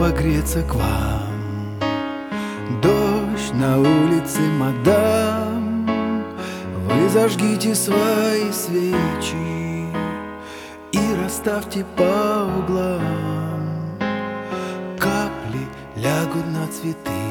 погреться к вам. Дождь на улице, мадам, вы зажгите свои свечи и расставьте по углам. Капли лягут на цветы,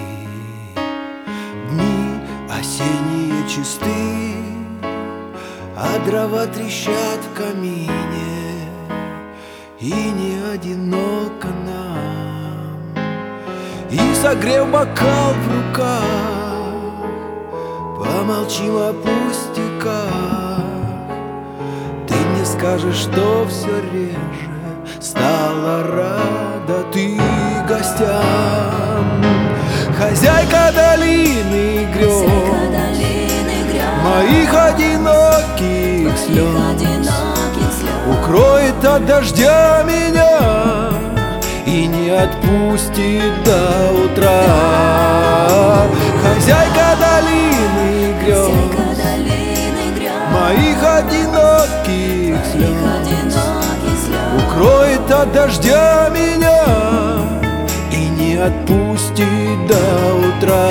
дни осенние чисты, а дрова трещат в камине, и не одиноко нам. И согрев бокал в руках, помолчим о пустяках. Ты мне скажешь, что все реже стала рада ты гостям. Хозяйка долины грез, моих одиноких слез, укроет от дождя меня и не отпустит до утра. Хозяйка долины грез, моих одиноких слез, укроет от дождя меня и не отпустит до утра.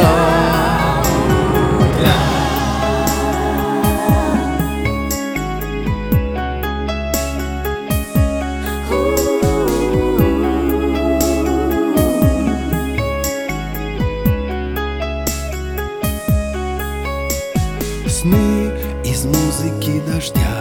Сны из музыки дождя,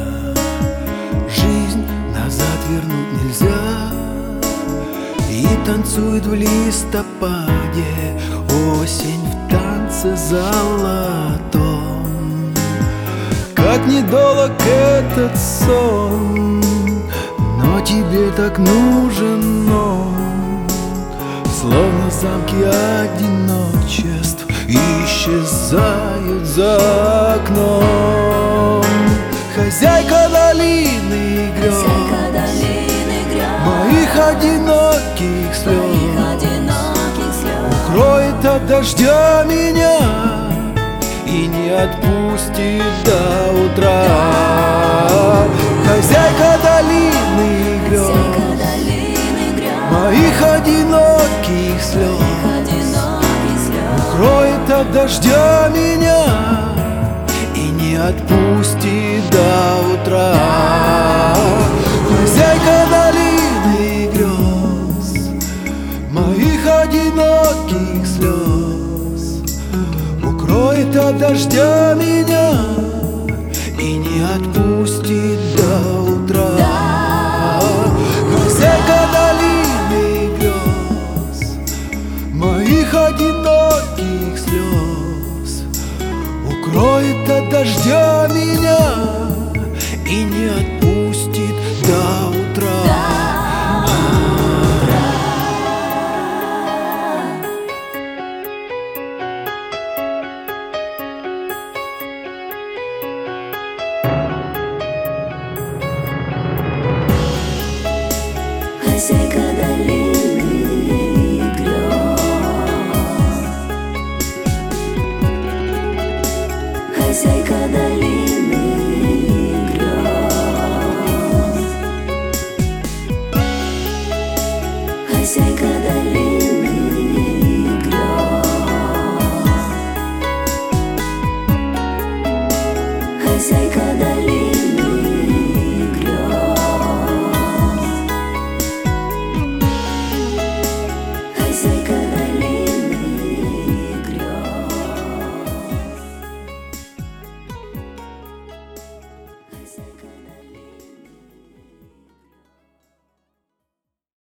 жизнь назад вернуть нельзя. И танцует в листопаде осень в танце золотом. Как недолг этот сон, но тебе так нужен он. Словно замки одиночеств исчезают за окном. Хозяйка долины грез, моих одиноких слез, укроет от дождя меня и не отпустит до утра. Хозяйка долины грез, моих одиноких слез, укроет от дождя меня и не отпустит до утра. Хозяйка долины грез, моих одиноких слез, укроет от дождя меня и не отпустит до утра. Хозяйка долины грез, моих одиноких слез, укроет от дождя меня и не отпустит до утра.